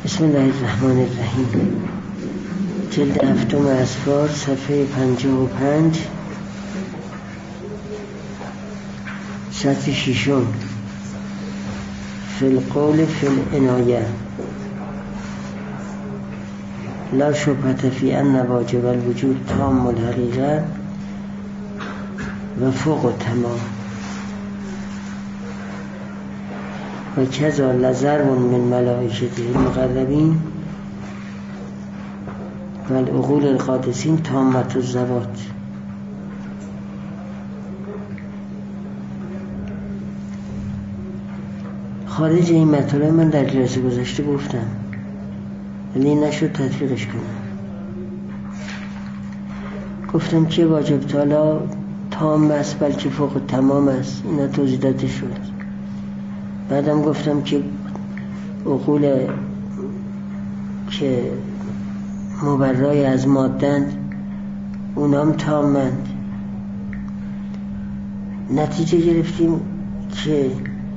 بسم الله الرحمن الرحیم. جلد هفتم اسفار، صفحه 55، سطر ششم. فی القول فی العنایه لا شبهة فی ان واجب الوجود تام الحقیقه و فوق تمام و کذا لضرب من ملائکته المقربین و العقول القادسین تامة الذوات. خارج این مطالب من در جلسه گذشته گفتم ولی نشد تطبیقش کنم. گفتم که واجب تعالی تام است بلکه فوق تمام است، اینا توضیح داده شد. بعدم گفتم که عقول که مبرای از مادند اونام تامند. نتیجه گرفتیم که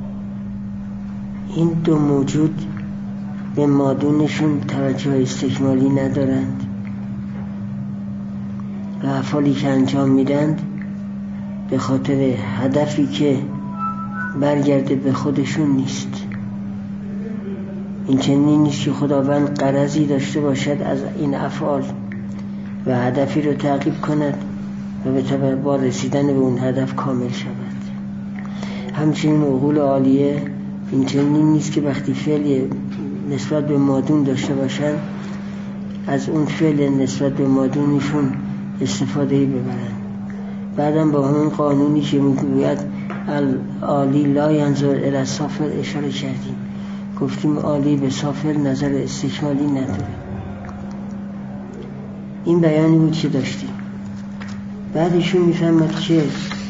این دو موجود به مادونشون توجه استکمالی ندارند و افعالی که انجام میدند به خاطر هدفی که برگرده به خودشون نیست. این چنین نیست که خداوند غرضی داشته باشد از این افعال و هدفی رو تعقیب کند و به طبع با رسیدن به اون هدف کامل شود. همچنین عقول عالیه این چنین نیست که وقتی فعل نسبت به مادون داشته باشند از اون فعل نسبت به مادونشون استفاده ببرند. بعدم با همون قانونی که میگوید العالی لا ینظر الی السافل اشاره کردیم. گفتیم عالی به سافل نظر استکمالی نداره. این بیانی بود که داشتیم. بعدشون میفهمد که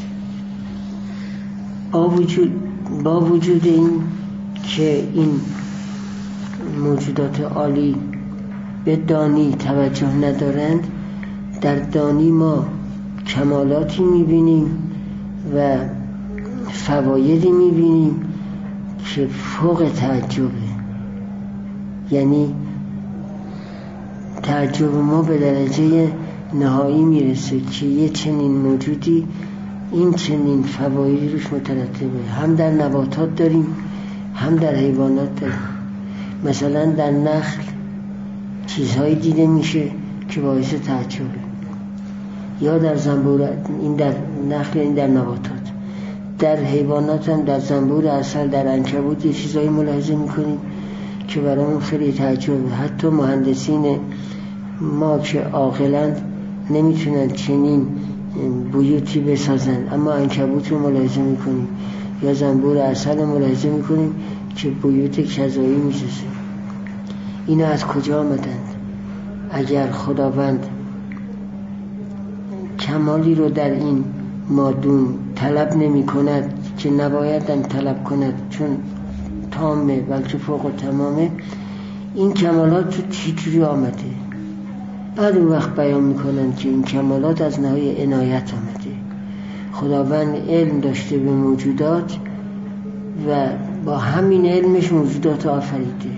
با وجود این که این موجودات عالی به دانی توجه ندارند، در دانی ما کمالاتی میبینیم و فوایدی میبینیم که فوق تعجبه. یعنی تعجب ما به درجه نهایی میرسه که یه چنین موجودی این چنین فوایدی روش مترتبه. هم در نباتات داریم هم در حیوانات داریم. مثلا در نخل چیزهایی دیده میشه که باعث تعجبه، یا در زنبور، این در نخل، این در نباتات. در حیوانات هم در زنبور عسل، در عنکبوت یه چیزایی ملاحظه میکنیم که برامون خیلی تعجبه. حتی مهندسین ما که عاقلند نمیتونن چنین بیوتی بسازن، اما عنکبوت رو ملاحظه میکنیم یا زنبور عسل ملاحظه میکنیم که بیوت کذایی میسازه. اینا از کجا آمدند؟ اگر خداوند کمالی رو در این مادون طلب نمی کند که نبایدم طلب کند چون تامه بلکه فوق و تمامه، این کمالات تو چجوری آمده؟ بعد اون وقت بیان میکنن که این کمالات از نهای عنایت آمده. خداوند علم داشته به موجودات و با همین علمش موجودات آفریده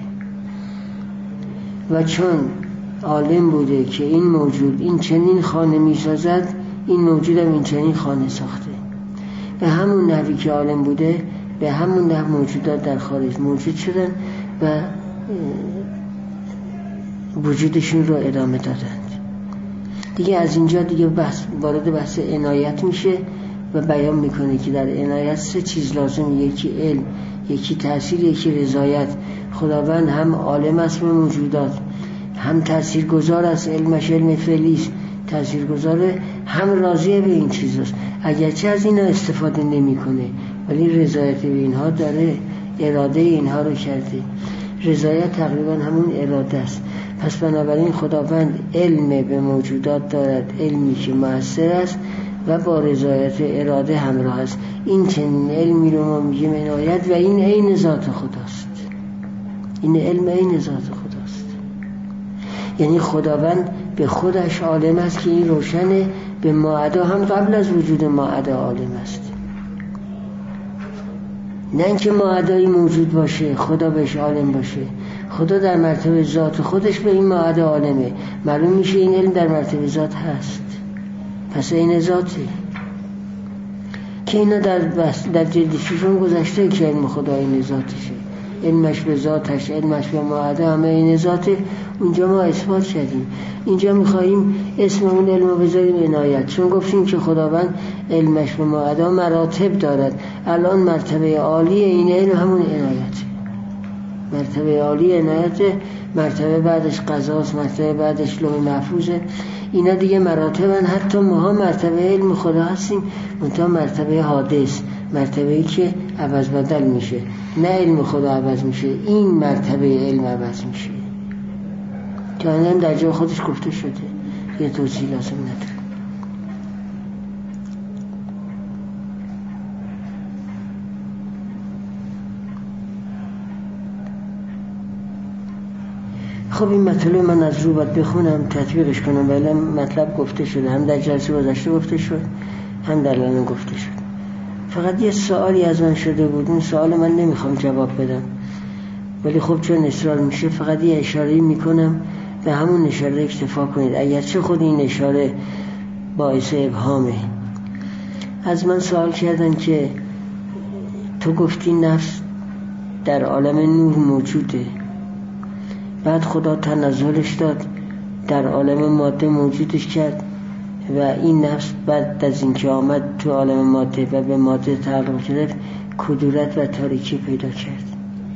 و چون عالم بوده که این موجود این چنین خانه میسازد، این موجود هم این چنین خانه ساخته. به همون نحوی که عالم بوده به همون نحو موجودات در خارج موجود شدن و وجودشون رو ادامه دادند. دیگه از اینجا دیگه وارد بحث عنایت میشه و بیان میکنه که در عنایت سه چیز لازم: یکی علم، یکی تأثیر، یکی رضایت. خداوند هم عالم است به موجودات، هم تأثیرگذار است، علمش علم فعلیست، تأثیرگذاره، هم راضیه به این چیزاست. اگرچه از اینا استفاده نمیکنه ولی رضایت به اینها داره، اراده اینها رو کرده. رضایت تقریبا همون اراده است. پس بنابراین خداوند علم به موجودات دارد، علمی که مؤثر است و با رضایت اراده همراه است. این چنین علمی رو ما میگیم عنایت و این عین ذات خداست. این علم عین ذات خداست. یعنی خداوند به خودش عالم است که این روشنه، به ماعدا هم قبل از وجود ماعدا عالم است. نه اینکه ماعدایی موجود باشه خدا بهش عالم باشه. خدا در مرتبه ذات خودش به این معاد عالمه. معلوم میشه این علم در مرتبه ذات هست، پس این ذاته که اینا در جلد ششم گذشته که علم خدا این ذاتشه، علمش به ذاتش، علمش به معاده همه این ذاته. اونجا ما اثبات کردیم. اینجا میخواییم اسم اون علم رو بذاریم عنایت، چون گفتیم که خداوند علمش به معاده مراتب دارد. الان مرتبه عالی این علم همون عنایت، مرتبه عالی عنایت، مرتبه بعدش قضاست، مرتبه بعدش لوح محفوظه. اینا دیگه مراتبن. حتی ما مرتبه علم خدا هستیم، منتها مرتبه حادث، مرتبه‌ای که عوض بدل میشه، نه علم خدا عوض میشه، این مرتبه علم عوض میشه که آنم در جای خودش گفته شده، یه توضیح لازم نداره. خب این مطلب من از رو باید بخونم تطبیقش کنم، ولی مطلب گفته شده، هم در جلسه گذشته گفته شد، هم در الان گفته شد. فقط یه سوالی از من شده بود، اون سوال من نمیخوام جواب بدم، ولی خب چون اصرار میشه فقط یه اشاره میکنم، به همون اشاره اکتفا کنید، اگرچه خود این اشاره باعث ابهامه. از من سوال کردن که تو گفتی نفس در عالم نور موجوده، بعد خدا تنزلش داد در عالم ماده موجودش کرد و این نفس بعد از اینکه آمد تو عالم ماده و به ماده تعلق گرفت کدورت و تاریکی پیدا کرد.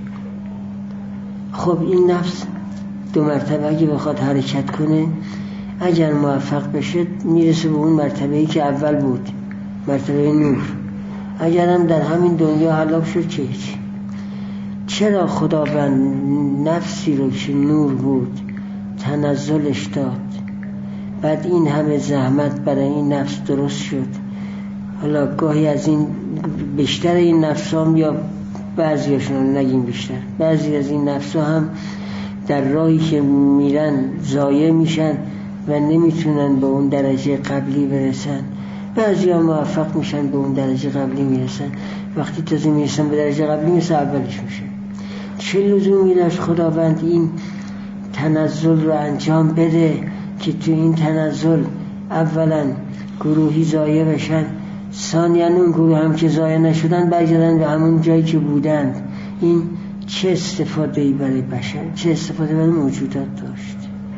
خب این نفس دو مرتبه اگه بخواد حرکت کنه، اگر موفق بشه میرسه به اون مرتبه‌ای که اول بود، مرتبه نور. اگر هم در همین دنیا هلاک شد چه هیچ. چرا خداوند نفسی رو که نور بود تنزلش داد، بعد این همه زحمت برای این نفس درست شد؟ حالا گاهی از این بیشتر این نفسام، یا بعضیاشون نگیم بیشتر، بعضی از این نفسا هم در راهی که میرن ضایع میشن و نمیتونن به اون درجه قبلی برسن. بعضی ها موفق میشن به اون درجه قبلی میرسن، وقتی تازه میرسن به درجه قبلی مثل اولش میشه. چه لزومی داشت خداوند این تنزل رو انجام بده که تو این تنزل اولا گروهی ضایع بشن، ثانیاً اون گروه هم که ضایع نشدن برگردن به همون جایی که بودند؟ این چه استفاده‌ای برای بشر، چه استفاده برای موجودات داشت؟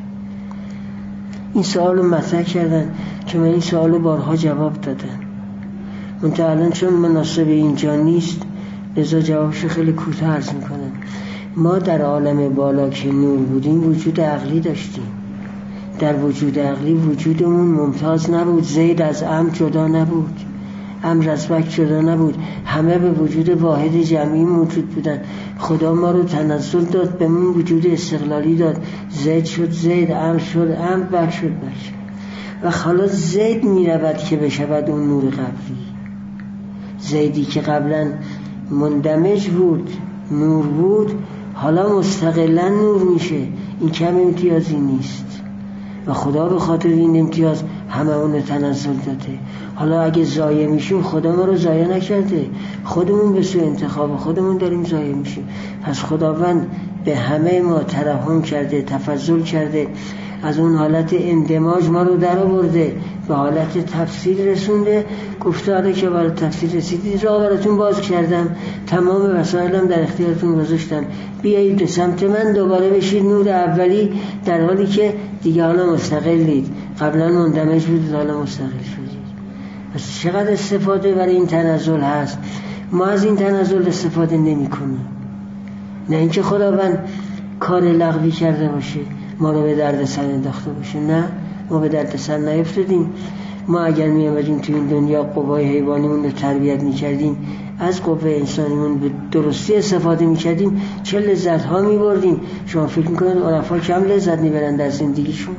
این سوال رو مطرح کردن که من این سوال رو بارها جواب دادم، منتها الان چون مناسب اینجا نیست لذا جوابش خیلی کوتاه عرض میکنم. ما در عالم بالا که نور بودیم وجود عقلی داشتیم. در وجود عقلی وجودمون ممتاز نبود، زید از عمر جدا نبود، عمر از بک جدا نبود، همه به وجود واحد جمعی موجود بودن. خدا ما رو تنزل داد، به من وجود استقلالی داد، زید شد زید، عمر شد عمر، بک شد بک. و حالا زید می رود که بشود اون نور قبلی. زیدی که قبلا مندمج بود، نور بود، حالا مستقلا نور میشه. این کم امتیازی نیست و خدا به خاطر این امتیاز همه اون تنزل داده. حالا اگه ضایع میشیم خدا ما رو ضایع نکرده، خودمون به سوی انتخاب خودمون داریم ضایع میشیم. پس خداوند به همه ما ترحم کرده، تفضل کرده، از اون حالت اندماج ما رو در آورده، به حالت تفسیر رسونده. گفته که برای تفسیر رسیدید راه براتون باز کردم، تمام وسایلم در اختیارتون گذاشتم، بیایید به سمت من، دوباره بشید نور اولی، در حالی که دیگه حالا مستقلید، قبلا مندمج بودید حالا مستقل شدید. پس چقدر استفاده برای این تنزل هست. ما از این تنزل استفاده نمی کنیم. نه اینکه خداوند کار لغوی کرده باشه ما رو به درد سر انداخته باشه، نه، ما به درد سر نیفتادیم. ما اگر می آمدیم تو این دنیا قوای حیوانیمون رو تربیت می کردیم، از قوه انسانیمون به درستی استفاده می کردیم، چه لذت ها می بردیم. شما فکر می کنید عرفا کم لذت می برند در زندگیشون؟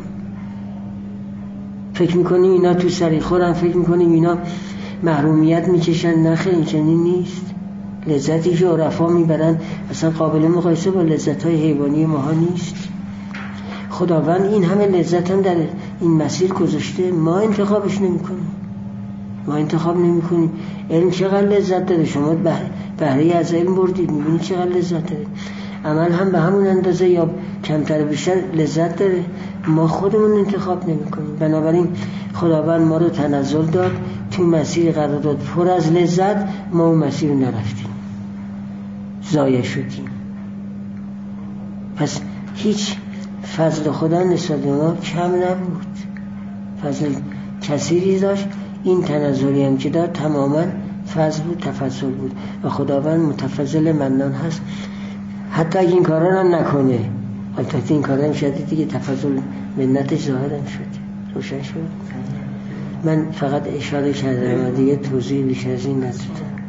فکر می کنیم اینا تو سری خورن؟ فکر می کنیم اینا محرومیت می کشن؟ نه خیلی این چنین نیست. لذتی که عرفا می برند اصلا قابل مقایسه با لذت های حیوانی ما ها نیست. خداوند این همه لذت هم در این مسیر گذاشته، ما انتخابش نمی کنیم. ما انتخاب نمی کنیم. علم چقدر لذت داره، شما بهره از علم بردید، میبینید چقدر لذت داره. عمل هم به همون اندازه یا کمتر بیشتر لذت داره، ما خودمون انتخاب نمی کنیم. بنابراین خداوند ما رو تنزل داد، تو مسیر قرار داد پر از لذت، ما اون مسیر رو نرفتیم، ضایع شدیم. پس هیچ فضل خدا نسبت به ما کم نبود، فضل کثیری داشت. این تنزلی هم که داد تماما فضل بود، تفضل بود و خداوند متفضل منان هست. حتی اگه این کارا هم نکنه، البته این کارا هم شده دیگه تفضل منتش ظاهرم شد، روشن شد. من فقط اشاره کردم و دیگه توضیح بیش از این ندادم.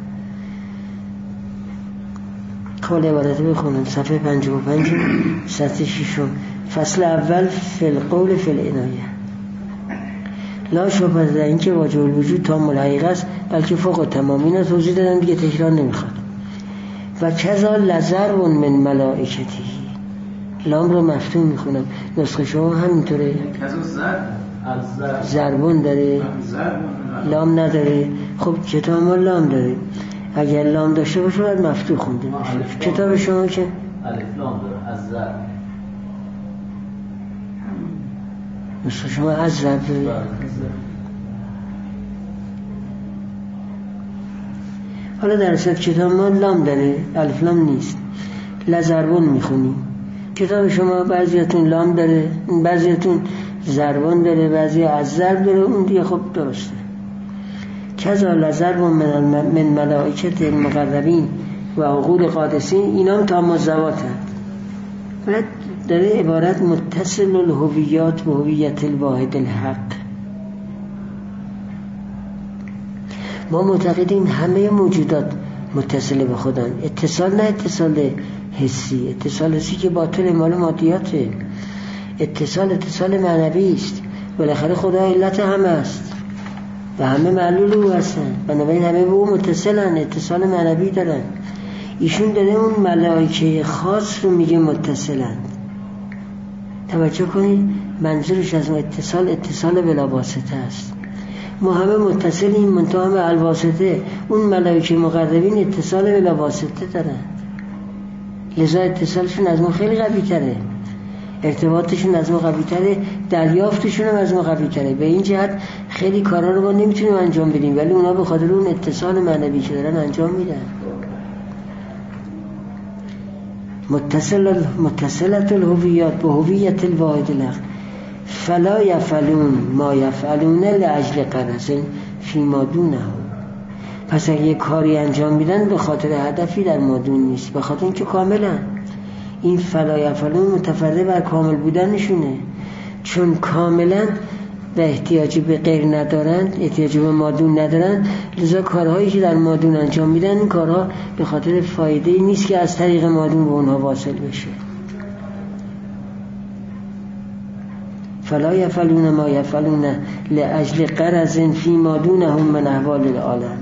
کل عبارت بخونم. صفحه 55 سطح 6. فصل اول فی القول فی العنایه. لا شبهه در این که واجب الوجود تام الحقیقه است، بلکه فوق تمام. اینا توضیح دادم دیگه، تکرار نمیخواد. و کذا لزر من ملائکتی، لام رو مفتوح میخونم، نسخه شما همینطوره. ضربون داره، لام نداره. خب کتاب ما لام داره، اگر لام داشته باشه باید مفتوح خونده باشه. کتاب شما که الف لام داره، از ضرب. نسخه شما از ضرب داره. حالا در اصل کتاب ما لام داره، الف لام نیست، لزربون میخونیم. کتاب شما بعضیتون لام داره، بعضیتون ضربون داره، بعضی از ضرب داره، اون دیگه خب درسته. کذا لزرب من ملائکت المقربین و عقول قادسین، اینام تا مزوات هست. بعد داره عبارت متصل الهویات به هویت الواحد الحق. ما معتقدیم همه موجودات متصل به خدا. اتصال نه اتصال حسی، اتصال حسی که باطل مال مادیاته. اتصال معنوی است. بالاخره خدا علت همه است و همه معلول او هستن، بنابراین همه به او متصلن، اتصال معنوی دارن. ایشون داره اون ملائکه خاص رو میگه متصلن. توجه کنید، منظورش از اتصال بلا واسطه است. ما همه متصلیم، منتها همه الواسطه. اون ملائکه مقربین اتصال بلا واسطه دارن، لذا اتصالشون از ما خیلی قوی تره، ارتباطشون از ما قوی تره، دریافتشون هم از ما قوی تره. به این جهت خیلی کارا رو ما نمیتونیم انجام بدیم، ولی اونا به خاطر اون اتصال معنوی که دارن انجام میدن. متصلت الهویات به هویت الواحد الحق. فلا یفعلون ما یفعلون لاجل غرض فیما دونه. پس اگه یک کاری انجام میدن به خاطر هدفی در مادون نیست، به خاطر اینکه کاملا این فلا یفعلون متفرد بر کامل بودن نشونه، چون کاملا به احتیاجی به غیر ندارند، احتیاجی به مادون ندارند، لذا کارهایی که در مادون انجام میدن این کارها به خاطر فایده‌ای نیست که از طریق مادون به اونها واصل بشه. فلا یفعلون ما یفعلون لاجل غرض فیما دونهم من احوال العالم،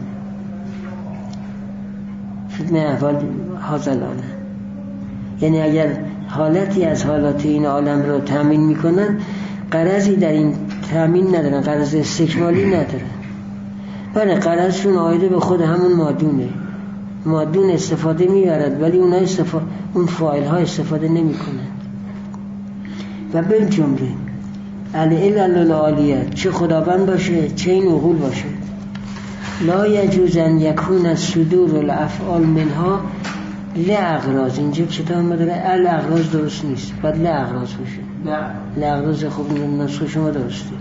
من احوال هذا العالم. یعنی اگر حالتی از حالات این عالم رو تامین میکنن، غرضی در این تامین ندارن، غرض استکمالی ندارن. بله غرضشون عایده به خود همون مادونه، مادون استفاده میبرد، ولی اون فاعل ها استفاده نمی کنند. و بالجمله العلل العالیه، چه خداوند باشه چه این عقول باشه، لا یجوز ان یکون صدور الافعال منها لاغراض. اینجا کتاب ما داره الاغراض درست نیست، باید لاغراض باشه. لاغراض خوب نسخه شما درسته.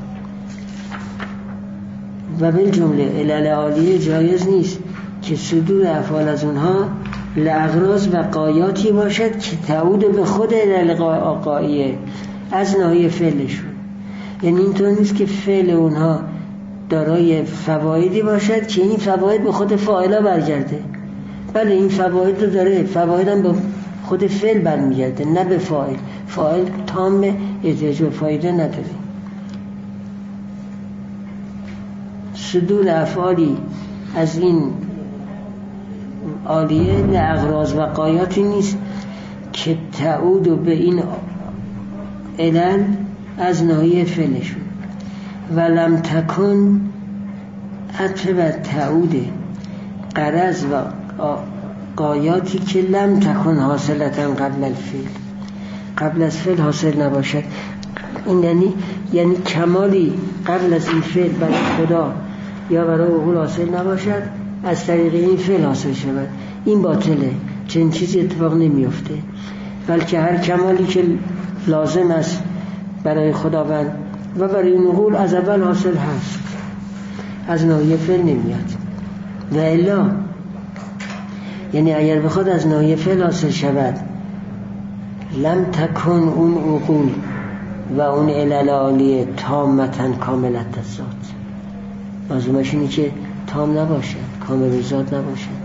و بالجمله علل عالیه جایز نیست که صدور افعال از اونها لاغراض و قایاتی باشد که تعود به خود علل قایه از ناحیه فعلشون. یعنی اینطور نیست که فعل اونها دارای فوایدی باشد که این فواید به خود فاعلا برگرده. بله این فواید رو داره، فواید هم به خود فعل برمیگرده نه به فاعل. فاعل تام احتیاج به فایده نداره. صدور افعالی از این عالیه لاغراض و قایاتی نیست که تعود به این علل از ناحیه فعلشون. ولم تکن عطف و تعود غرض و غایاتی که لم تکن حاصلتا قبل الفعل، قبل از فعل حاصل نباشد. این یعنی کمالی قبل از این فعل برای خدا یا برای عقول حاصل نباشد، از طریق این فعل حاصل شود. این باطله، چنین چیزی اتفاق نمیفته. بلکه هر کمالی که لازم است برای خداوند و برای این عقول از اول حاصل هست، از ناحیه فعل نمیاد. و الا یعنی اگر بخواد از ناحیه فعل حاصل شود، لم تکن اون عقول و اون علل عالیه تامتن کاملت الذات. لازمش اینه که تام نباشد، کامل ذات نباشد،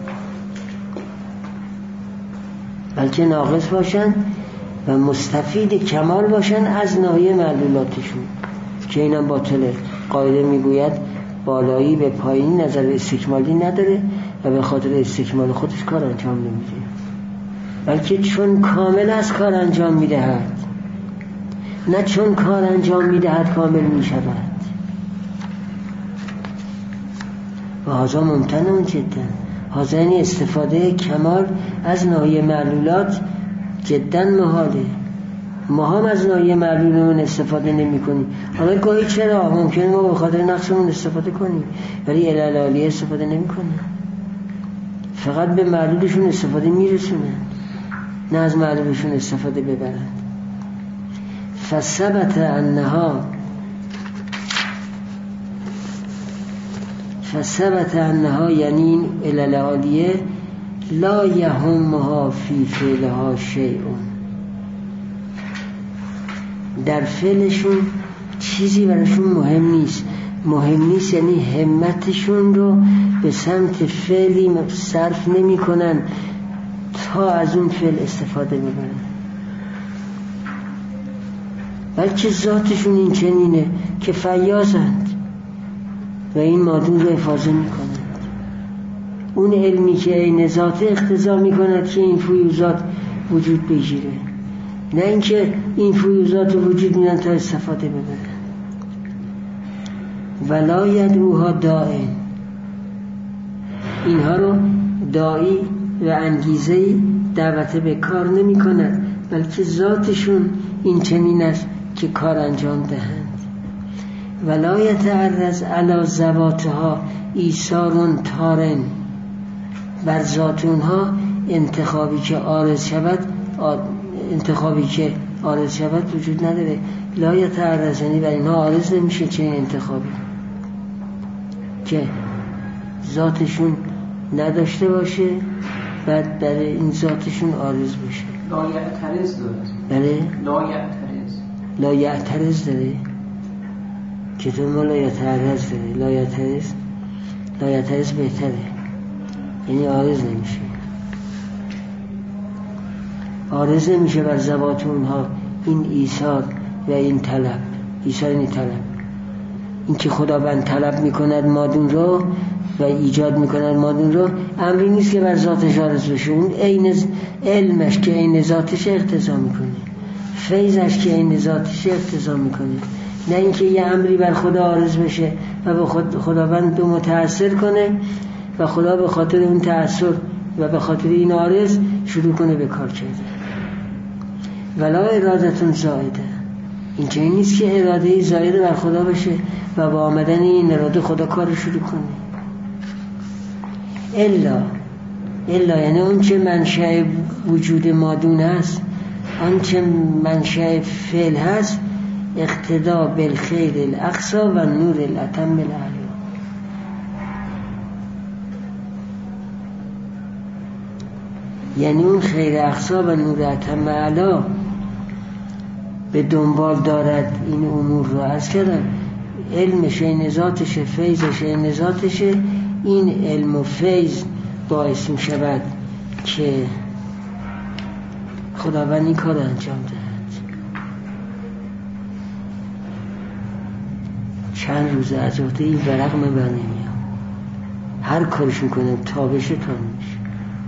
بلکه ناقص باشن و مستفید کمال باشن از ناحیه معلولاتشون، که اینم باطله. قاعده میگوید بالایی به پایین نظر استکمالی نداره و به خاطر استکمال خودش کار انجام نمیده، بلکه چون کامل از کار انجام میدهد، نه چون کار انجام میدهد کامل میشود. و هذا ممتنع جدا. هذا یعنی استفاده کمال از ناحیه معلولات جدا محاله. ما هم از ناحیه معلولمون استفاده نمی کنیم. حالا گاهی چرا ممکنه ما به خاطر نقصمون استفاده کنیم، ولی علل عالیه استفاده نمی کنیم. فقط به معلولشون استفاده میرسونن، نه از معلولشون استفاده ببرن. فثبت انها یعنی این علل عالیه لا یهمها فی فعلها شیء، در فعلشون چیزی براشون مهم نیست یعنی همتشون رو به سمت فعلی صرف نمی کنن تا از اون فعل استفاده ببرن، بلکه ذاتشون این چنینه که فیاضند و این مادون رو حفاظه می کنند. اون علمی که عین ذات اقتضا می کند که این فیوضات وجود بگیره، نه اینکه این فیوضات وجود میدن تا استفاده ببرن. ولا یدعوها داعی، اینها رو داعی و انگیزه‌ای دعوت به کار نمی کند، بلکه ذاتشون این چنین است که کار انجام دهند. ولا یتعرض علی ذواتها ایثار تارن، بر ذات اونها انتخابی که عارض شود وجود نداره. لا یتعرض یعنی بر اینها عارض نمیشه چنین انتخابی که ذاتشون نداشته باشه بعد برای این ذاتشون عارض بشه. لا یعترض داره. بله؟ لا یعترض داره. کتاب ما لا یتعرض داره. لا یعترض بهتره، یعنی عارض نمیشه بر ذوات اونها این ایثار و این طلب. ایثار این طلب، این که خداوند طلب میکند مادون رو و ایجاد میکند مادون رو، امری نیست که بر ذاتش عارض بشه. اون عین علمش که عین ذاتش اقتضا میکنه، فیضش که عین ذاتش اقتضا میکنه، نه اینکه یه امری بر خدا عارض بشه و به خداوند رو متأثر کنه و خدا به خاطر اون تأثر و به خاطر این عارض شروع کنه به کار کردن. ولا ارادتون زائده، این چنین نیست که اراده زائده بر خدا بشه و با آمدن این اراده خدا کار شروع کنه. الا یعنی اون چه منشأ وجود مادون هست، آن چه منشأ فعل هست، اقتدا بالخیر الاقصی و نور الاتم الاعلی، یعنی اون خیر اقصی و نور اتم اعلی به دنبال دارد این امور رو. عرض کردم علمش این ذاتشه، فیضش این ذاتشه. این علم و فیض باعث می شود که خداوند این کار انجام دهد. چند روز از عهده این ورق من بر نمیام، هر کارش میکنم تا بشه تا نمیشه.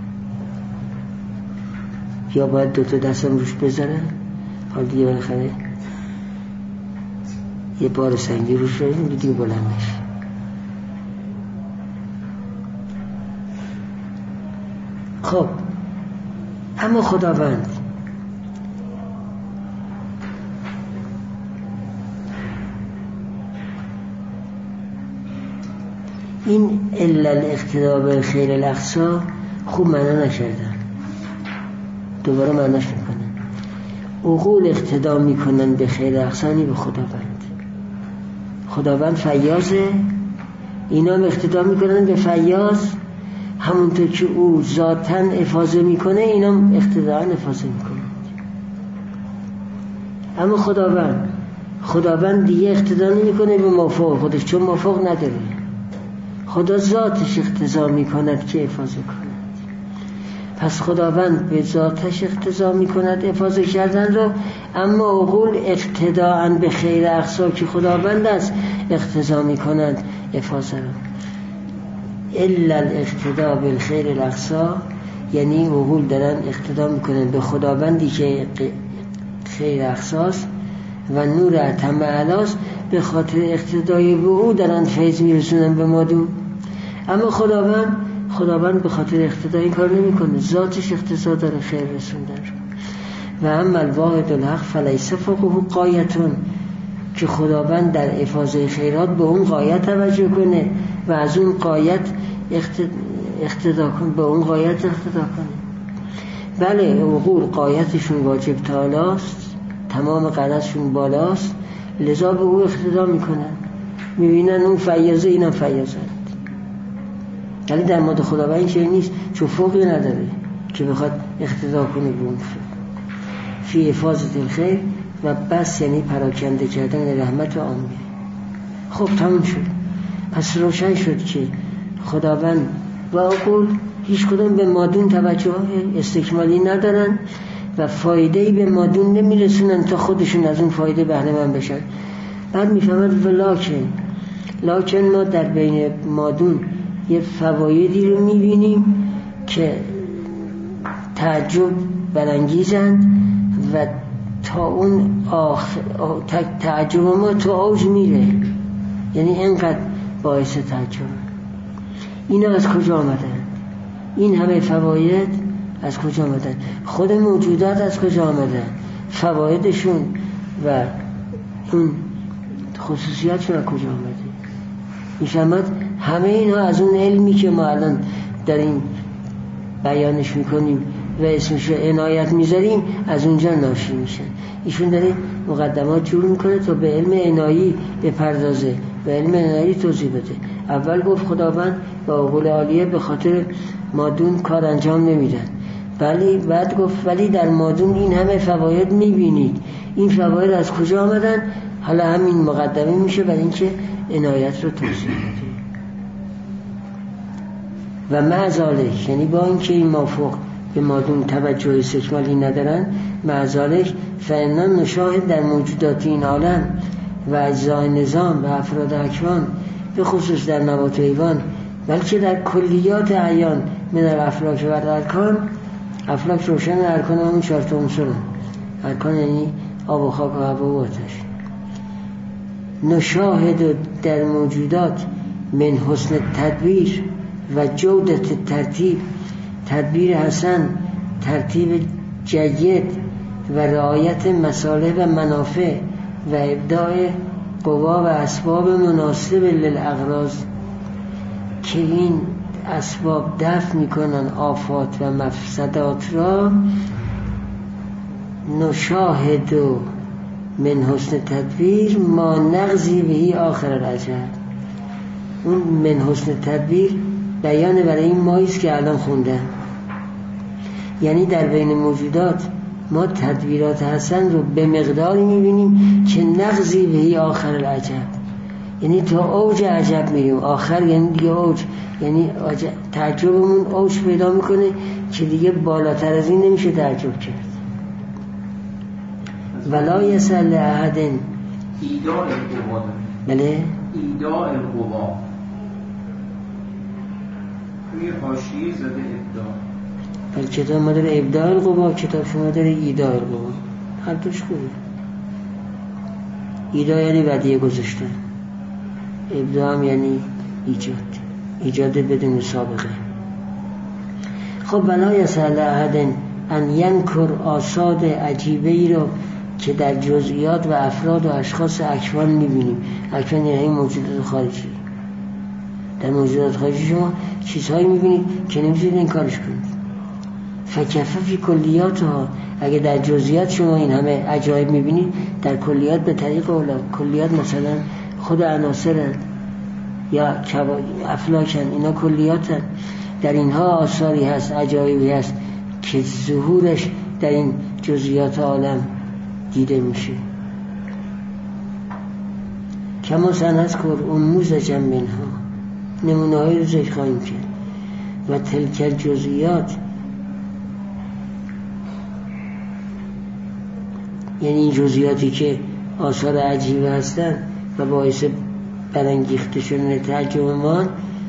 یا باید دوتا دستم روش بذارم، حال دیگه بالاخره یه بار سنگی روش رو دیگه بلند میشه. خب اما خداوند این الا الاقتداء بالخیر الاقصی خوب معنا نکردن، دوباره معناش میکنن. عقول اقتدا میکنن به خیر اقصی به خداوند. خداوند فیاضه، اینا هم اقتدا میکنن به فیاض، همونطور که او ذاتاً افاضه میکنه اینا هم اقتداءً افاضه میکنن. اما خداوند دیگه اقتدا نمیکنه به مافوق خودش، چون مافوق نداره. خدا ذاتش اقتضا میکند که افاضه کند. پس خداوند به ذاتش اقتضا میکند افاضه کردن رو، اما عقول اقتداءً به خیر اقصی که خداوند است اقتضا میکنند افاضه رو. الا الاقتداء بالخیر الاقصی یعنی عقول دارن اقتدا میکنن به خداوندی که خیر اقصاست و نور اتم اعلاست، به خاطر اقتدای به او دارن فیض میرسونن به مادون. اما خداوند به خاطر اقتدای این کار نمیکنه، ذاتش اقتضا داره خیر رسوندن. و اما الواحد الحق فلیس فوقه غایتون، که خداوند در افاضه خیرات به اون غایت توجه کنه و از اون غایت اقتدا کنه، به اون غایت اقتدا کنه. بله عقول غایتشون واجب تعالیست، تمام غرضشون بالاست، لذا به او اقتدا میکنن، میبینن اون فیاضه اینم فیاضند. ولی در مورد خداوند این چیزی نیست، چون فوقی نداره که بخواد اقتدا کنه به اون فی افاضه الخیر و بس، یعنی پراکنده کردن رحمت و عامیه. خب تموم شد. پس روشن شد که خداوند و عقول هیچ کدوم به مادون توجه استکمالی ندارن و فایده‌ای به مادون نمیرسونن تا خودشون از اون فایده بهره مند بشن. بعد میفهمد لکن ما در بین مادون یه فوایدی رو میبینیم که تعجب برانگیزند و تا اون تعجب ما تو اوج میره، یعنی اینقدر باعث تعجب. اینا از کجا آمدن؟ این همه فواید از کجا آمدن؟ خود موجودات از کجا آمدن؟ فوایدشون و اون خصوصیاتشون از کجا آمده؟ میشمد همه اینا از اون علمی که ما الان در این بیانش میکنیم و اسمش رو عنایت میذاریم از اونجا ناشی میشن. ایشون داره مقدمات جور میکنه تا به علم عنایی بپردازه، به علم عنایی توضیح بده. اول گفت خداوند با عقول عالیه به خاطر مادون کار انجام نمیدن، بعد گفت ولی در مادون این همه فواید میبینید، این فواید از کجا آمدن؟ حالا همین مقدمه میشه برای اینکه عنایت رو توضیح بده. و معذالک، یعنی با اینکه این مافوق به مادون توجه استکمالی ندارن، معذالک فإننا نشاهد در موجودات این عالم و اجزای نظام و افراد اکوان، به خصوص در نبات و حیوان، بلکه در کلیات اعیان من الافلاک و الارکان. افلاک روشن، ارکان همون 4 تا عنصر. ارکان یعنی آب و خاک و هوا و آتش. نشاهد در موجودات من حسن تدبیر و جودت ترتیب، تدبیر حسن، ترتیب جید و رعایت مصالح و منافع و ابداع قوا و اسباب مناسب للاغراض، که این اسباب دفع میکنن آفات و مفسدات را. نشاهد من حسن تدبیر ما نغزی بهی آخر العجب. اون من حسن تدبیر بیان برای این ماییست که الان خوندن، یعنی در بین موجودات ما تدبیرات حسن رو به مقداری میبینیم که نغزی بهی آخر العجب، یعنی تا اوج عجب میریم. آخر یعنی دیگه اوج، یعنی تعجبمون اوج پیدا میکنه که دیگه بالاتر از این نمیشه تعجب کرد. ولا یسأل لأحد ایداء القوا. بله ایداء القوا روی حاشیه زده ابداع. بله کتاب ما داره ابداع القوا، کتاب شما داره ایداء القوا. هر دوش خوبه. ایداء یعنی ودیعه گذاشتن، ابداع هم یعنی ایجاد بدون سابقه. خب ولا یسأل احد ان ینکر آثار عجیبه ای رو که در جزئیات و افراد و اشخاص اکوان میبینیم. اکوان یعنی موجودات خارجی. در موجودات خارجی شما چیزهایی میبینید که نمیتونید انکارش کنید. فکیف فی کلیات ها، اگه در جزئیات شما این همه عجایب میبینید، در کلیات به طریق اولا. کلیات مثلا خود عناصرن یا افلاکن، اینا کلیاتن. در اینها آثاری هست، عجایبی هست که ظهورش در این جزئیات عالم دیده میشه. کما سنذکر انموذجا منها، نمونه هایی رو ذکر خواهیم کرد. و تلک الجزئیات، یعنی این جزئیاتی که آثار عجیب هستن و باعث برانگیخته شدن تعجب ما،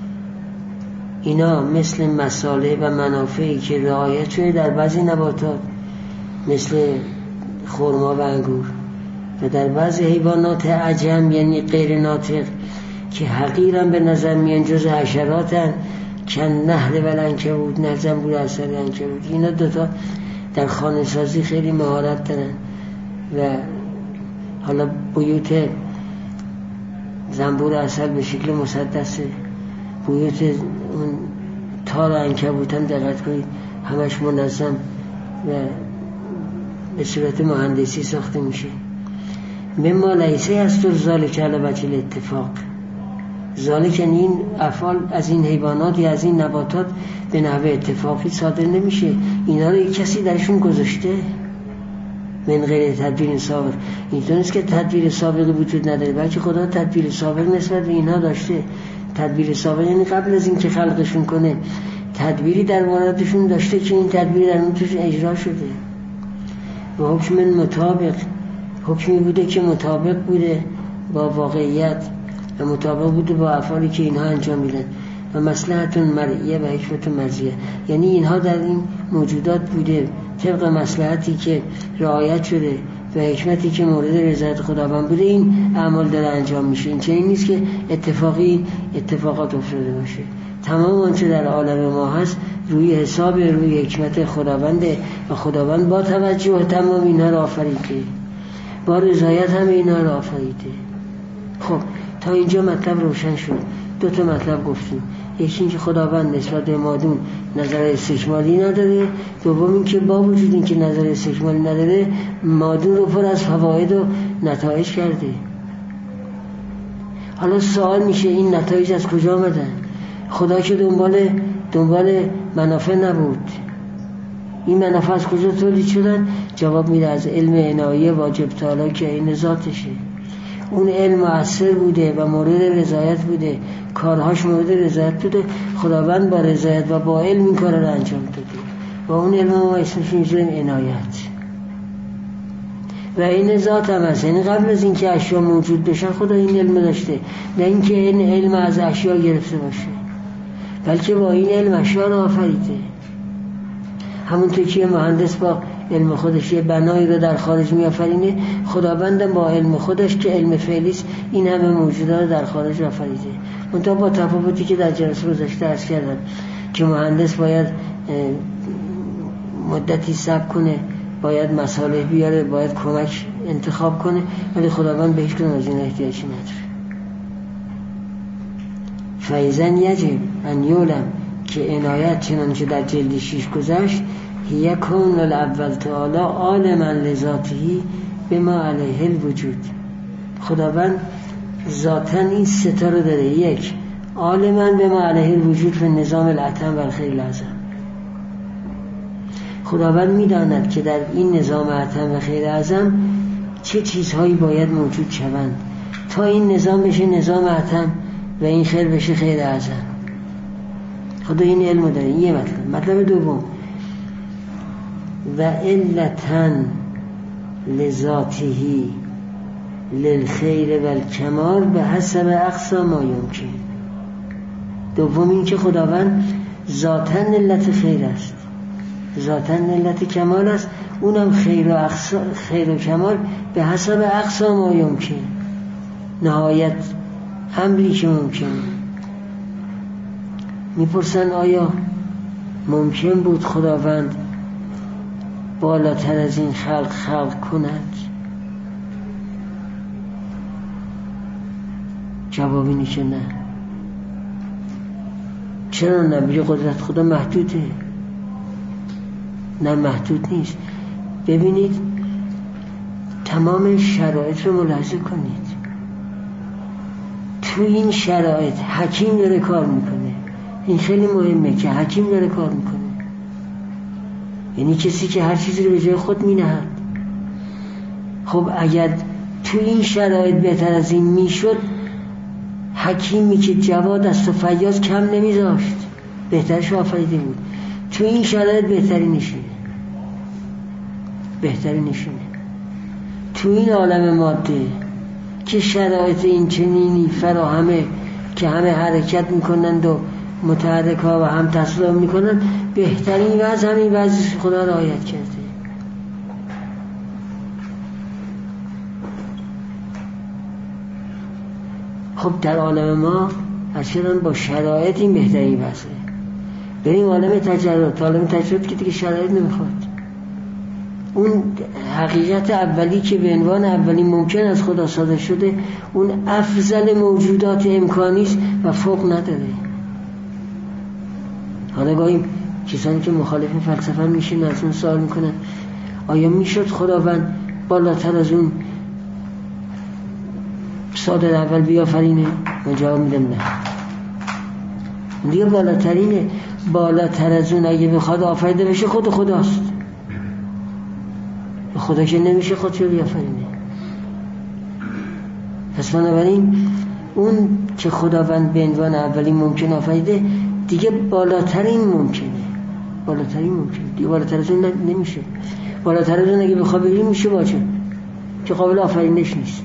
اینا مثل مصالح و منافعی که رعایت شده در بعضی نباتات مثل خرما و انگور، و در بعضی حیوانات عجم یعنی غیر ناطق که حقیراً به نظر میان جز حشراتن، کن نحل و العنکبوت، نه زنبور اثر عنکبوت. اینا دوتا در خانه سازی خیلی مهارت دارن و حالا بیوت زنبور اثر به شکل مسدسه، بیوت اون تار عنکبوت هم دقت کنید همش منظم و به صورت مهندسی ساخته میشه. مما لیسه است ذالک علی وجه الاتفاق، ذالک یعنی این افعال از این حیوانات یا از این نباتات به نحو اتفاقی صادر نمیشه. اینا رو یک کسی درشون گذاشته من غیر تدبیر سابق. اینطور نیست که تدبیر سابقی وجود نداره، بلکه خدا تدبیر سابق نسبت به اینها داشته. تدبیر سابق یعنی قبل از این که خلقشون کنه تدبیری در موردشون داشته که این تدبیر در اون توش اجرا شده. و حکم مطابق، حکمی بوده که مطابق بوده با واقعیت و مطابق بوده با افعالی که اینها انجام میدن. و مصلحت مرئیه و حکمت مرضیه، یعنی اینها در این موجودات بوده طبق مصلحتی که رعایت شده و حکمتی که مورد رضایت خداوند بوده این اعمال داره انجام میشه. این چنین نیست که اتفاقی اتفاقات افتاده باشه. تمام آنچه در عالم ما هست روی حساب روی حکمت خداونده و خداوند با توجه تمام اینها را آفریده، با رضایت هم اینها را آفریده. خب تا اینجا مطلب روشن شد. دو تا مطلب گفتیم. یکی این که خداوند نسبت به مادون نظر استکمالی نداره، دوم این که با وجود این که نظر استکمالی نداره مادون رو پر از فواید و نتایج کرده. حالا سوال میشه این نتایج از کجا آمدن؟ خدا که دنبال منافع نبود، این منافع از کجا تولید شدن؟ جواب میده از علم عنایه واجب تعالی که این ذاتشه. اون علم مؤثر بوده و مورد رضایت بوده، کارهاش مورد رضایت بوده، خداوند با رضایت و با علم این کار رو انجام داده و اون علم ما اسمش میذاریم عنایت. و این ذات هم هست، یعنی قبل از اینکه اشیا موجود بشن خدا این علم داشته، نه اینکه این علم از اشیا گرفته باشه، بلکه با این علم اشیا رو آفریده. همونطور که مهندس با علم خودش یه بنایی رو در خارج می‌آفرینه، خداوندم با علم خودش که علم فعلیست این همه موجودات رو در خارج آفریده. منتها با تفاوتی که در جلسه گذشته عرض کردم که مهندس باید مدتی صبر کنه، باید مصالح بیاره، باید کمک انتخاب کنه، ولی خداوند به هیچ کدوم از این احتیاجی نداره. فایزن یجب ان یعلم که عنایت چنانچه در جلد 6 گذشت هی کون الاول تعالی عالما لذاته بما علیه الوجود. خداوند ذاتاً این ستا رو داره. یک، عالما بما علیه الوجود و نظام العتم و الخیر الاعظم. خداوند میداند که در این نظام عتم و خیر اعظم چه چیزهایی باید موجود شوند تا این نظام بشه نظام عتم و این خیر بشه خیر اعظم. خدا این علم داره. این یه مطلب دوم، و علتن لذاته للخیر و الکمال به حسب اقصى ما یمکن. دوم این که خداوند ذاتاً علت خیر است، ذاتاً علت کمال است، اونم خیر و کمال به حسب اقصى ما یمکن، نهایت امری که ممکنه. میپرسن آیا ممکن بود خداوند بالاتر از این خلق کند؟ جواب اینه که نه. چرا نه؟ میگه قدرت خدا محدوده. نه محدود نیست. ببینید تمام شرایط رو ملاحظه کنید. تو این شرایط حکیم داره کار میکنه. این خیلی مهمه که حکیم داره کار میکنه، یعنی کسی که هر چیزی رو به جای خود مینهد. خب اگر تو این شرایط بهتر از این میشد، حکیمی که جواد است و فیاض کم نمیذاشت، بهترش آفریده بود. تو این شرایط بهتری نشینه. تو این عالم ماده که شرایط این چنینی فراهمه که همه حرکت میکنند و متحرک ها و هم تصادم میکنند، بهترین وضع همین وضع خدا رعایت کرده. خب در عالم ما اصلا با شرایط این بهترین وضعه. بریم عالم تجرد که دیگه شرایط نمیخواد. اون حقیقت اولی که به عنوان اولی ممکن از خدا صادر شده، اون افضل موجودات امکانی است و فوق نداره. حالا گاهی کسانی که مخالف فلسفه میشن از اون سوال میکنن آیا میشد خداوند بالاتر از اون صادر اول بیافرینه؟ من جواب میدم نه. دیگه بالاترینه. بالاتر از اون اگه بخواد آفریده بشه خود خداست. خدا که نمیشه خودشو بیافرینه. پس بنابراین اون که خداوند به عنوان اولی ممکن آفریده، دیگه بالاترین ممکنه. دیگه بالاتر از اون نمیشه. بالاتر از اون اگه بخواد بگیم میشه باشه که قابل آفرینش نیست.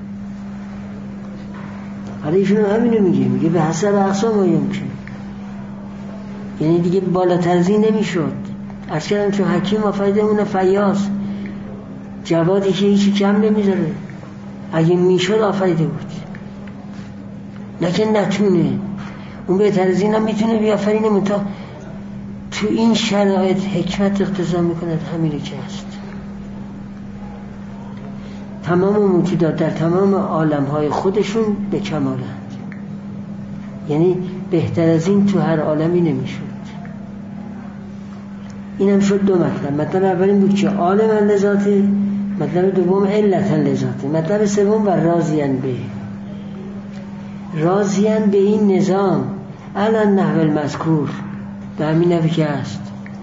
حالا ایشون همینو میگه به حسب اقصا ما یمکن، یعنی دیگه بالاتر از این نمیشد. اصلا چون حکیم آفریده اون فیاض، جوادی که هیچی کم نمیذاره. اگه میشد آفریده بود، لکن نتونه. اون بهتر از این هم میتونه بیافرینه، منتها تو این شرایط حکمت اقتضا میکنه همینه که هست. تمام موجودات در تمام عالمهای خودشون به کمالند، یعنی بهتر از این تو هر عالمی نمیشد. اینم شد دو مطلب. مطلب اول این بود که عالم لذاته، مطلب دوم علت لذاته، مطلب سوم و راضیان به این نظام علی نحو المذکور، به همین نحوی که هست.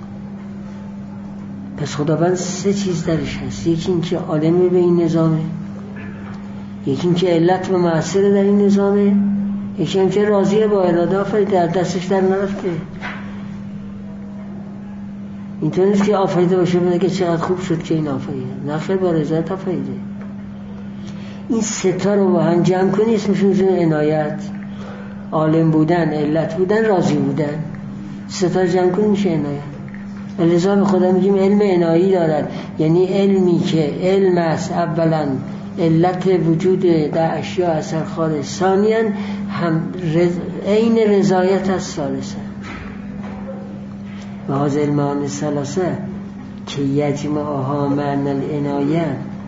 پس خداوند سه چیز درش هست. یکی این که عالم به این نظامه، یکی این که علت و مؤثر در این نظامه، یکی این که راضیه با اراده آفریده، در دستش در نرفته. اینطور نیست که آفریده باشه بگه که چقدر خوب شد که این آفریده، نه خیر، با رضایت آفریده. این سه تا رو با هم جمع کنی اسمشون عنایت. عالم بودن، علت بودن، راضی بودن، سه تا جمع کنی میشه عنایت. لذا به خدا میگیم علم عنایی دارد، یعنی علمی که علم است اولا علت وجود در اشیاء اثر خارج، ثانیاً هم عین رضایت از ثالثه. و هذه المعانی الثلاثه که یجمعها معنی العنایه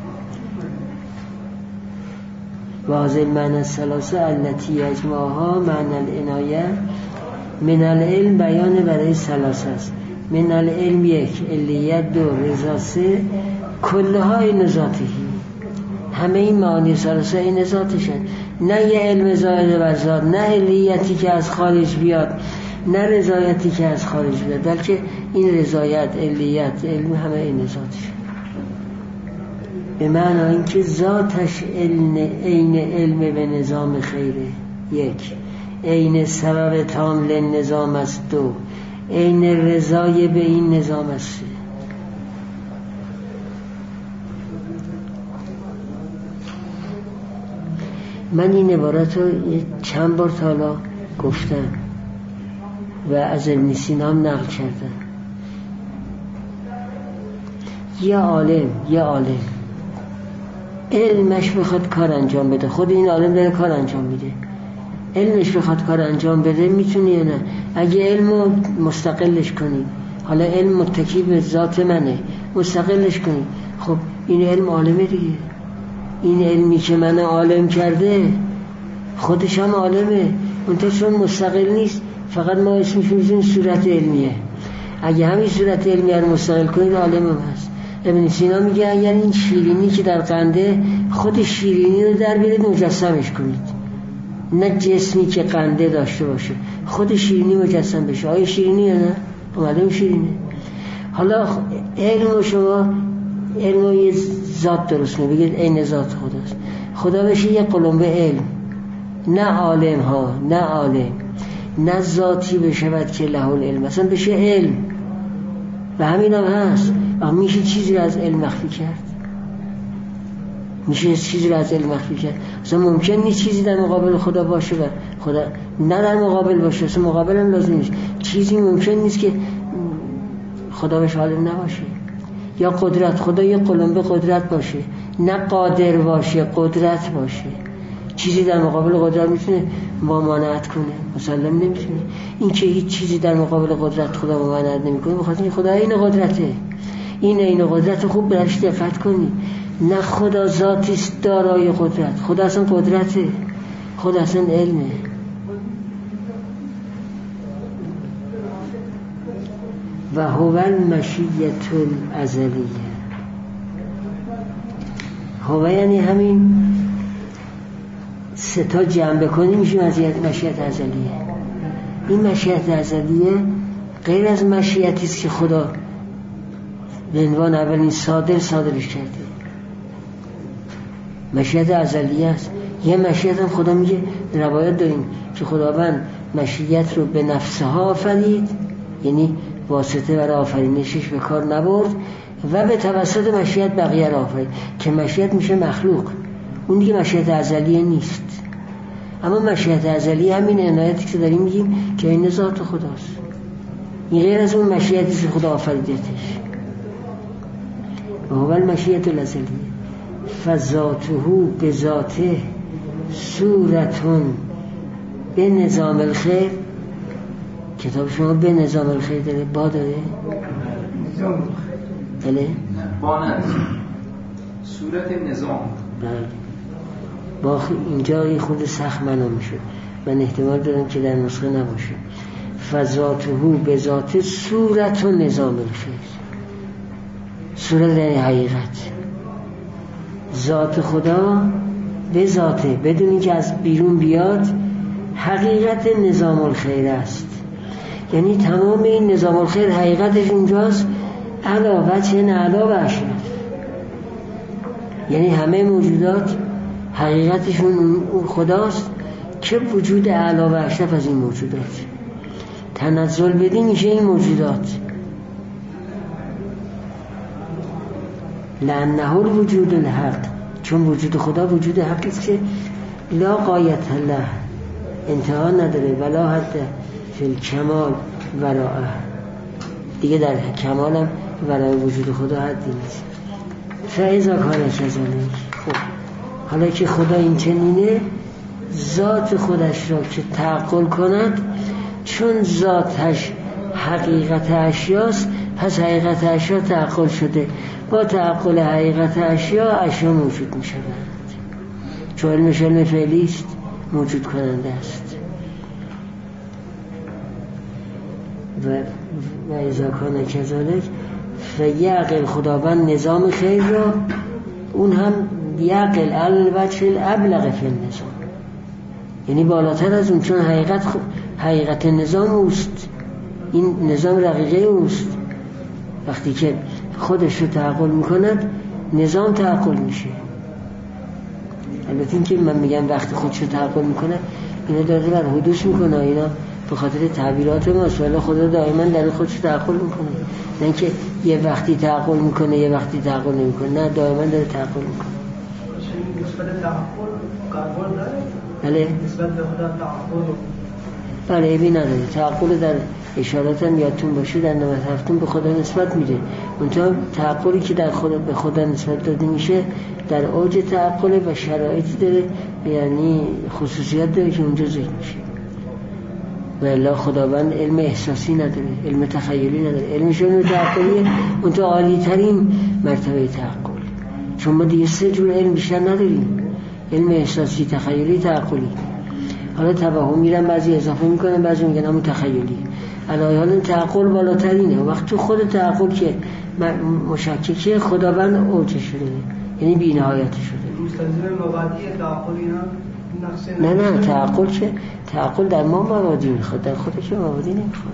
و هذه المعانی الثلاثه التي یجمعها معنی العنایه من العلم بیان برای ثلاثه است. من العلم یک، علیت دو، رضا سه، کلها این ذاتهی. همه این معانی ثلاثه این ذاتشن، نه یه علم زائد بر ذات، نه علیتی که از خارج بیاد، نه رضایتی که از خارج بیاد، بلکه این رضایت، علیت، علم همه این ذاتشن. به معنی اینکه ذاتش عین علم به نظام خیره یک، عین سبب تام لنظام است دو، عین رضای به این نظام است. من این عبارت رو چند بار تا حالا گفتم و از ابن سینا هم نقل کردم. یه عالم علمش بخواد کار انجام بده، خود این عالم داره کار انجام میده، علمش بخواد کار انجام بده میتونه یا نه؟ اگه علمو مستقلش کنی، حالا علم متکی به ذات منه، مستقلش کنی، خب این علم عالمه دیگه. این علمی که من عالم کرده خودش هم عالمه، اونتا چون مستقل نیست فقط ما اسمش میذاریم صورت علمیه. اگه همین صورت علمیه رو مستقل کنید عالم هم هست. ابن سینا میگه اگر این شیرینی که در قنده خود شیرینی رو در بیارید مجسمش کنید، نه جسمی که قنده داشته باشه، خود شیرینی مجسم بشه. آیا شیرینی یا نه؟ معلوم شیرینه. حالا علم شما علم یه ذات درست کنه، بگید این ذات خداست، خدا بشه یه قلمبه علم، نه عالم ها، نه عالم، نه ذاتی بشود که له العلم، مثلا بشه علم. و همین هم هست. میشه چیزی رو از علم مخفی کرد؟ میشه چیزی رو از علم مخفی کرد؟ اصلا ممکن نیست چیزی در مقابل خدا باشه و خدا نه در مقابل باشه، اصلا مقابل هم لازم نیست. چیزی ممکن نیست که خدا بهش عالم نباشه. یا قدرت، خدا یه قلمبه قدرت باشه، نه قادر باشه، قدرت باشه. چیزی در مقابل قدرت میتونه ممانعت کنه؟ مسلم نمیتونه. این که هیچ چیزی در مقابل قدرت خدا ممانعت نمیکنه، بخاطر این خدا این قدرته. این قدرت خوب برش دقت کنی. نه خدا ذاتی است دارای قدرت، خدا اصلا قدرته، خدا اصلا علمه. و هو المشیة الازلیه. هو یعنی همین سه تا جمع بکنیم میشه مشیت ازلیه. این مشیت ازلیه غیر از مشیتی است که خدا به عنوان اولین صادرش کرده. مشیت ازلیه است. یه مشیت هم خدا میگه، روایت داریم که خداوند مشیت رو به نفسها آفرید، یعنی واسطه برای آفرینشش به کار نبرد، و به توسط مشیت بقیه را آفرید که مشیت میشه مخلوق. اون دیگه مشیت ازلیه نیست. اما مشیت ازلیه همین عنایتی که داریم میگیم که این ذات خداست. این غیر از اون مشیتی که خدا آفریدتش. و هو المشیة الازلیه فذاته بذاته صورتون به نظام الخیر. کتاب شما به نظام الخیر داره؟ با داره؟ بله؟ با نداره، صورت نظام. بله. با اینجا یه خود سخت معنا میشه، من احتمال دارم که در نسخه نباشه. فذاته بذاته صورت و نظام الخیر. صورت یعنی حقیقت، ذات خدا به ذاته بدون اینکه از بیرون بیاد حقیقت نظام الخیر است. یعنی تمام این نظام الخیر حقیقتش اونجاست، علاوه چه نه علاوه اشرف. یعنی همه موجودات حقیقتشون اون خداست که وجود علاوه اشرف از این موجودات. تنزل بدی میشه این موجودات. لأنه الوجود الحق، چون وجود خدا وجود حقی است که لا غایت له، انتها نداره، ولا حد فی الکمال ورائه، دیگه در کمال هم ورای وجود خدا حدی نیست. فاذا کان کذالک. خب حالا که خدا این چنینه، ذات خودش را که تعقل کند، چون ذاتش حقیقت اشیاست، پس حقیقت اشیا تعقل شده. با تعقل حقیقت اشیا موجود می شود. چون علمش علم فعلی است، موجود کننده است. و اذا کان کذالک فیعقل، خداوند نظام خیر را اون هم یعقل الوجه الابلغ فی النظام، یعنی بالاتر از اون، چون حقیقت نظام اوست، این نظام رقیقه اوست. وقتی که خودش رو تعقل میکند نظام تعقل میشه. البته این که من میگم وقتی خودش رو تعقل میکنه اینا داره بر حدوث میکنه، اینا به خاطر تعبیرات ماست، ولی خدا دائما در خودش تعقل میکنه. نه اینکه یه وقتی تعقل میکنه یه وقتی تعقل نمیکنه، نه دائما داره تعقل میکنه. نسبت تعقل قبول داره؟ بله نسبت به خدا تعقل بله ایبی نداره. تعقل در اشارات هم یادتون باشه در 97 به خدا نسبت میده. اونجا تعقلی که در خدا به خدا نسبت داده میشه در اوج تعقل و شرایطی داره، یعنی خصوصیت داره که اونجا ذکر میشه. و الا خداوند علم احساسی نداره، علم تخیلی نداره، علمش علم تعقلیه، اون تو عالی ترین مرتبه تعقل. چون ما دیگه 3 جور علم بیشتر نداریم، علم احساسی، تخیلی، تعقلی. حالا توهم میرن بعضی اضافه میکنن، بعضی میگن همون تخیلی. علاوه حال تعقل بالاترینه. وقت تو خود تعقل که مشککه، خداوند اوج شده، یعنی بی نهایت شده. مستلزم مبادی تعقلی نه تعقل چه؟ تعقل در ما مبادی میخواد، در خودش که مبادی نمیخواد.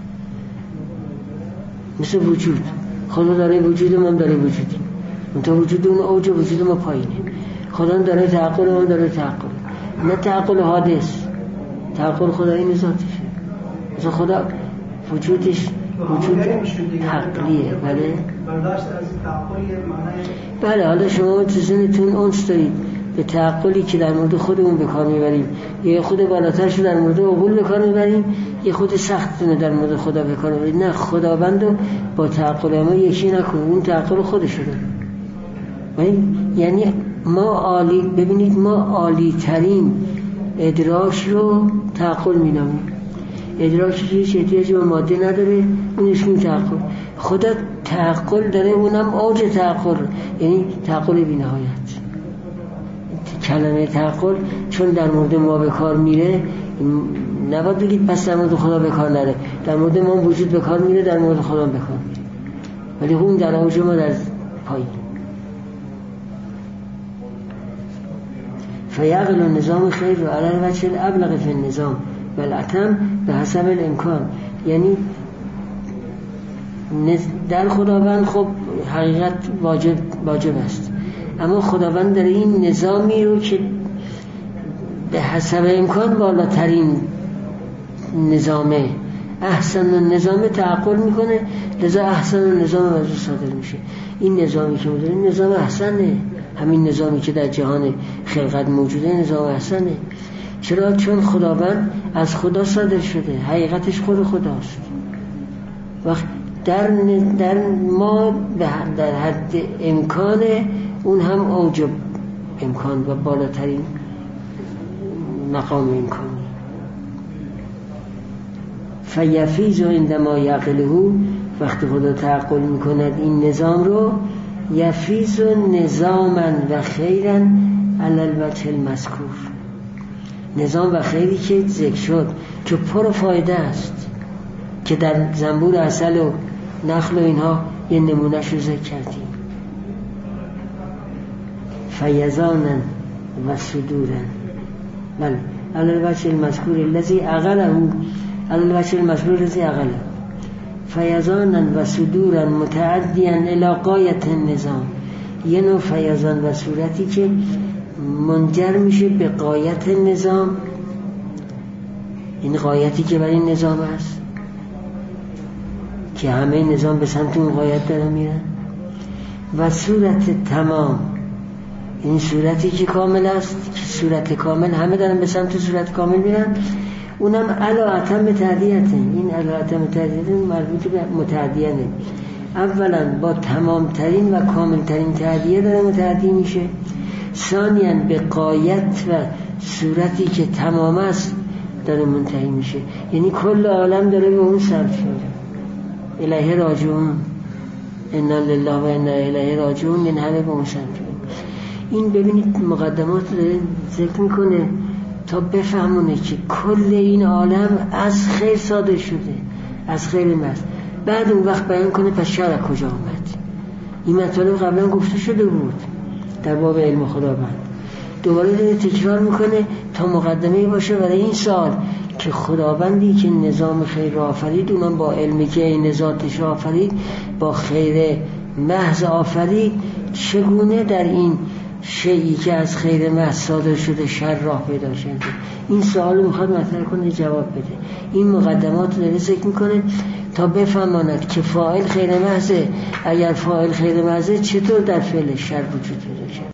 مثل وجود، خدا داره وجود، ما داره وجودیم، اون تا وجود اون اوج وجود ما پایینه. خدا داره تعقل، ما داره تعقل. نه تعقل حادث، تعقل خدایی ذاتشه. مثلا خدا وجودش وجود حقلیه. بله برداشت از تعقل معنی. بله حالا شما تو ذهنتون اونس دارید به تعقلی که در مورد خودمون به کار میبریم، یه خود بالاترشو در مورد عقول به کار میبریم، یه خود سختتونه در مورد خدا به کار میبریم. نه، خداوندو با تعقل ما یکی نکنیم، اون تعقل خودشو داره. یعنی ما عالی، ببینید ما عالی ترین ادراک رو تعقل مینامیم. ادراکی که هیچ احتیاجی به ماده نداره، اون اسمش تعقل. خدا تعقل داره، اونم اوج تعقل، یعنی تعقل بی نهایت. کلمه تعقل چون در مورد ما به کار میره، نباید بگید پس در مورد خدا به کار نره. در مورد ما وجود به کار میره، در مورد خدا به کار میره، ولی اون در اوج ما در پایین. فیعقل النظام خیر و علی الوجه الابلغ فی النظام و الاتم به حسب الامکان. یعنی در خداوند خب حقیقت واجب است، اما خداوند داره این نظامی رو که به حسب امکان بالاترین نظامه، احسن النظام تعقل میکنه، لذا احسن النظام وضع صادر میشه. این نظامی که میدونیم نظام احسنه، همین نظامی که در جهان خلقت موجوده نظام احسنه. چرا؟ چون خداوند از خدا صادر شده، حقیقتش خود خداست. وقت در ما در حد امکان اون هم اوج امکان و بالاترین مقام امکانی. فیفیز و عندما یعقله، وقتی خدا تعقل میکند این نظام رو، یفیز نظاما و خیرا علی الوجه المذکور، نظام و خیری که ذکر شد که پر فایده است، که در زنبور عسل و نخل و اینها یه نمونهش رو ذکر کردیم. فیضانا و صدورا، بله علی الوجه المذکور الذی عقله، علی الوجه المذکور الذی عقله، فیضانا و صدورا متعدیا الی غایة النظام. یه نوع فیضان و صورتی که منجر میشه به غایت نظام، این غایتی که برای این نظام است که همه نظام به سمت اون غایت داره میرن. و صورت تمام، این صورتی که کامل است، که صورت کامل همه دارن به سمت صورت کامل میرن، اونم علا اتم تعدیته. این علا اتم تعدیته مربوط به متعدیانه. اولا با تمام ترین و کامل ترین تعدیه داره متعدی میشه، ثانیاً به غایت و صورتی که تمام است داره منتهی میشه. یعنی کل عالم داره به اون صرف شده، الیه راجعون، انا لله و انا الیه راجعون، این همه به اون صرف شده. این ببینید مقدمات داره ذکر میکنه تا بفهمونه که کل این عالم از خیر صادر شده، از خیر محض. بعد اون وقت بیان کنه پس شر کجا آمد. این مطالب قبلا گفته شده بود در باب علم خداوند، دوباره داره تکرار میکنه تا مقدمه باشه برای این سال که خداوندی که نظام خیر را آفرید، اونم با علمی که این ذاتش آفرید، با خیر محض آفرید، چگونه در این شیئی که از خیر محض صادر شده شر راه پیدا شده. این سوال میخواد مطرح کنه، جواب بده. این مقدمات داره ذکر میکنه تا بفهماند که فاعل خیر محضه. اگر فاعل خیر محضه چطور در فعل شر وجود داره؟